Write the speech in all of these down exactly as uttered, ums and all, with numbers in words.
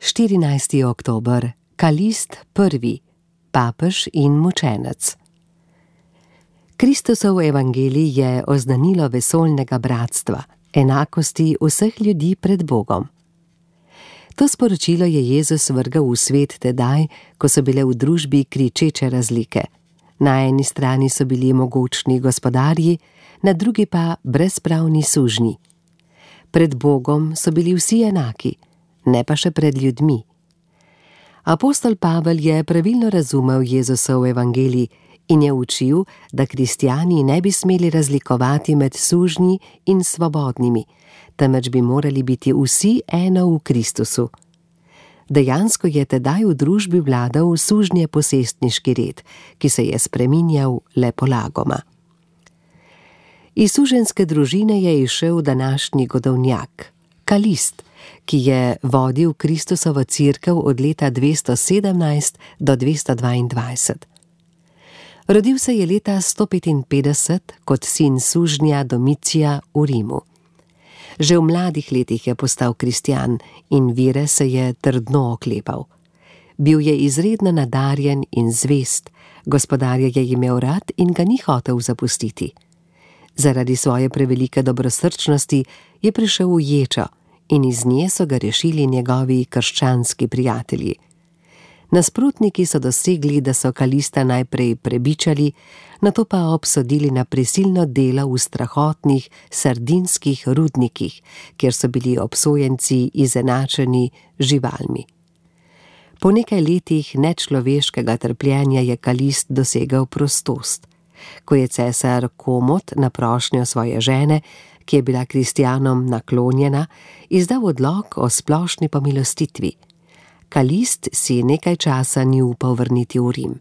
štirinajsti oktober, Kalist prvi, papež in mučenec. Kristusov evangelij je oznanilo vesoljnega bratstva, enakosti vseh ljudi pred Bogom. To sporočilo je Jezus vrgel v svet tedaj, ko so bile v družbi kričeče razlike. Na eni strani so bili mogočni gospodarji, na drugi pa brezpravni sužnji. Pred Bogom so bili vsi enaki, ne pa še pred ljudmi. Apostol Pavel je pravilno razumel Jezusov evangelij in je učil, da kristjani ne bi smeli razlikovati med sužnji in svobodnimi, temveč bi morali biti vsi eno v Kristusu. Dejansko je tedaj v družbi vladal sužnje posestniški red, ki se je spreminjal le polagoma. Iz suženjske družine je izšel današnji godovnjak, Kalist, ki je vodil Kristusovo cerkev od leta dvesto sedemnajst do dvesto dvaindvajset. Rodil se je leta sto petinpetdeset kot sin sužnja Domicija v Rimu. Že v mladih letih je postal kristjan in vire se je trdno oklepal. Bil je izredno nadarjen in zvest, gospodarja je imel rad in ga ni hotel zapustiti. Zaradi svoje prevelike dobrosrčnosti je prišel v ječo in iz nje so ga rešili njegovi krščanski prijatelji. Nasprotniki so dosegli, da so Kalista najprej prebičali, nato pa obsodili na prisilno delo v strahotnih sardinskih rudnikih, kjer so bili obsojenci izenačeni z živalmi. Po nekaj letih nečloveškega trpljenja je Kalist dosegel prostost. Ko je cesar Komot na prošnjo svoje žene, ki je bila kristjanom naklonjena, izdal odlok o splošni pomilostitvi. Kalist si nekaj časa ni upal vrniti v Rim.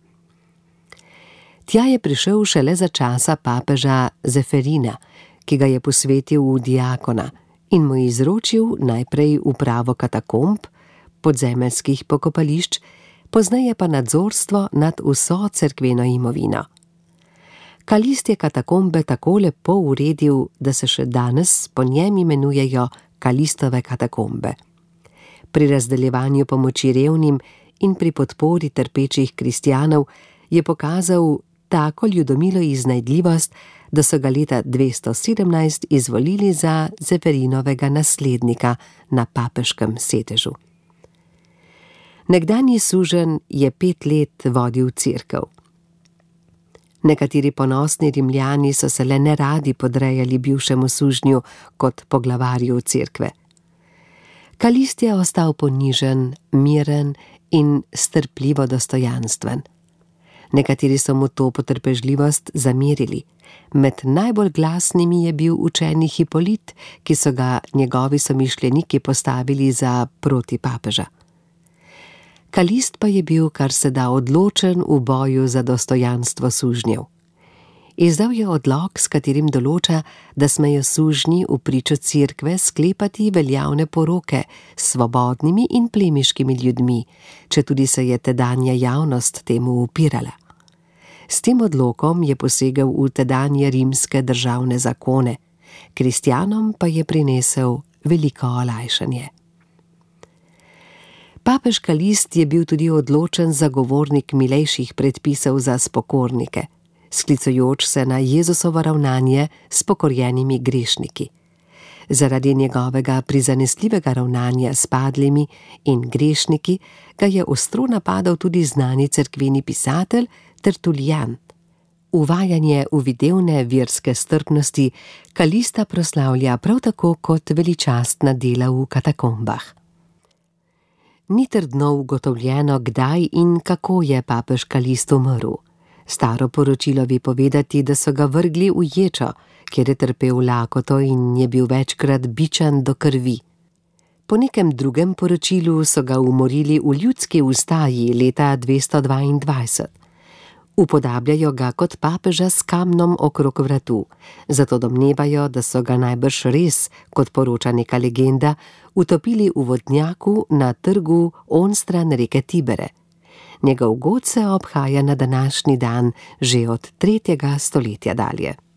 Tja je prišel šele za časa papeža Zeferina, ki ga je posvetil v diakona in mu izročil najprej upravo katakomb, podzemeljskih pokopališč, pozneje pa nadzorstvo nad vso cerkveno imovino. Kalist je katakombe tako lepo uredil, da se še danes po njem imenujejo Kalistove katakombe. Pri razdeljevanju pomoči revnim in pri podpori trpečih kristjanov je pokazal tako ljudomilo iznajdljivost, da so ga leta dvesto sedemnajst izvolili za Zeferinovega naslednika na papeškem sedežu. Nekdanji suženj je pet let vodil cerkev. Nekateri ponosni Rimljani so se le neradi podrejali bivšemu sužnju kot poglavarju cerkve. Kalist je ostal ponižen, miren in strpljivo dostojanstven. Nekateri so mu to potrpežljivost zamerili. Med najbolj glasnimi je bil učeni Hipolit, ki so ga njegovi somišljeniki postavili za proti papeža. Kalist pa je bil kar se da odločen v boju za dostojanstvo sužnjev. Izdal je odlok, s katerim določa, da smejo sužnji v pričo cerkve sklepati veljavne poroke s svobodnimi in plemiškimi ljudmi, četudi se je tedanja javnost temu upirala. S tem odlokom je posegel v tedanje rimske državne zakone, kristjanom pa je prinesel veliko olajšanje. Papež Kalist je bil tudi odločen zagovornik milejših predpisov za spokornike, sklicujoč se na Jezusovo ravnanje s pokorjenimi grešniki. Zaradi njegovega prizanesljivega ravnanja s padlimi in grešniki ga je ostro napadal tudi znani cerkveni pisatelj Tertulijan. Uvajanje v videvne verske strpnosti Kalista proslavlja prav tako kot veličastna dela v katakombah. Ni trdno ugotovljeno, kdaj in kako je papež Kalist umrl. Staro poročilo ve povedati, da so ga vrgli v ječo, kjer je trpel lakoto in je bil večkrat bičan do krvi. Po nekem drugem poročilu so ga umorili v ljudski ustaji leta dvesto dvaindvajset. Upodabljajo ga kot papeža s kamnom okrog vratu, zato domnevajo, da so ga najbrž res, kot poroča neka legenda, utopili v vodnjaku na trgu onstran reke Tibere. Njegov god se obhaja na današnji dan že od tretjega stoletja dalje.